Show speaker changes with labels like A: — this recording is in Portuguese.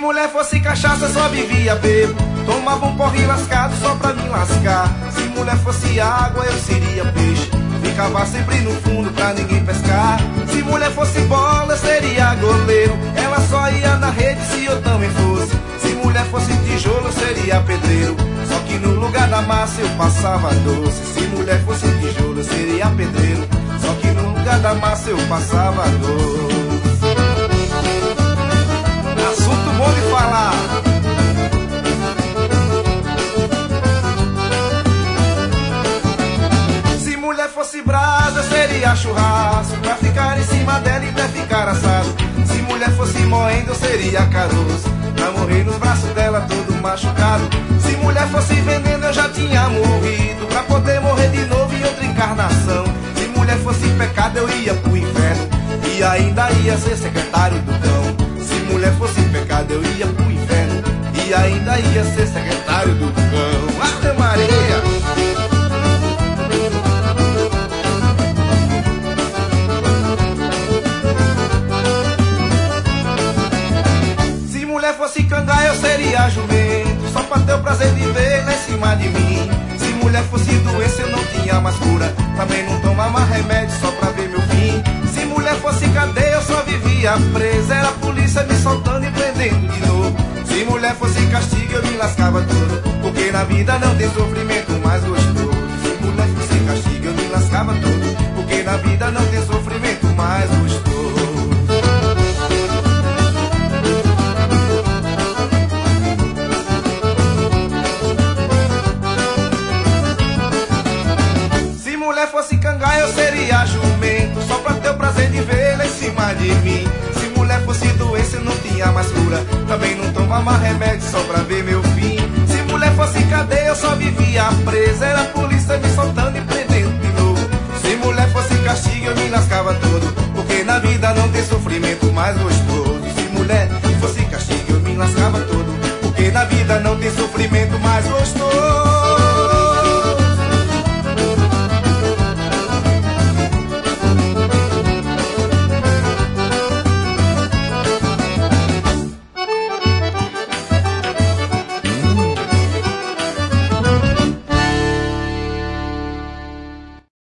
A: mulher fosse cachaça, eu só vivia bebo. Tomava um porre lascado só pra me lascar. Se mulher fosse água, eu seria peixe. Ficava sempre no fundo pra ninguém pescar. Se mulher fosse bola, eu seria goleiro. Ela só ia na rede se eu também fosse. Se mulher fosse tijolo, eu seria pedreiro. Só que no lugar da massa eu passava doce. Se mulher fosse tijolo, eu seria pedreiro. Só que no lugar da massa eu passava doce. Assunto bom de falar. Se mulher fosse brasa, seria churrasco. Pra ficar em cima dela e pra ficar assado. Se mulher fosse moendo, eu seria caroço. Pra morrer nos braços dela todo machucado. Se mulher fosse veneno, eu já tinha morrido. Pra poder morrer de novo em outra encarnação. Se mulher fosse pecado, eu ia pro inferno. E ainda ia ser secretário do cão. Se mulher fosse pecado, eu ia pro inferno. E ainda ia ser secretário do cão. Ave Maria! Se mulher fosse cangaia, eu seria jumento. Só pra ter o prazer de ver lá em cima de mim. Se mulher fosse doença, eu não tinha mais cura. Também não tomava remédio só pra ver meu fim. Se mulher fosse cadeia, eu só vivia preso. Era a polícia me soltando e prendendo de novo. Se mulher fosse castigo, eu me lascava todo. Porque na vida não tem sofrimento mais gostoso. Se mulher fosse castigo, eu me lascava todo. Porque na vida não tem sofrimento mais gostoso. Se mulher fosse cangaia, eu seria jumento. Só pra ter o prazer de vê-la em cima de mim. Se mulher fosse doença, eu não tinha mais cura. Também não tomava remédio só pra ver meu fim. Se mulher fosse cadeia, eu só vivia presa.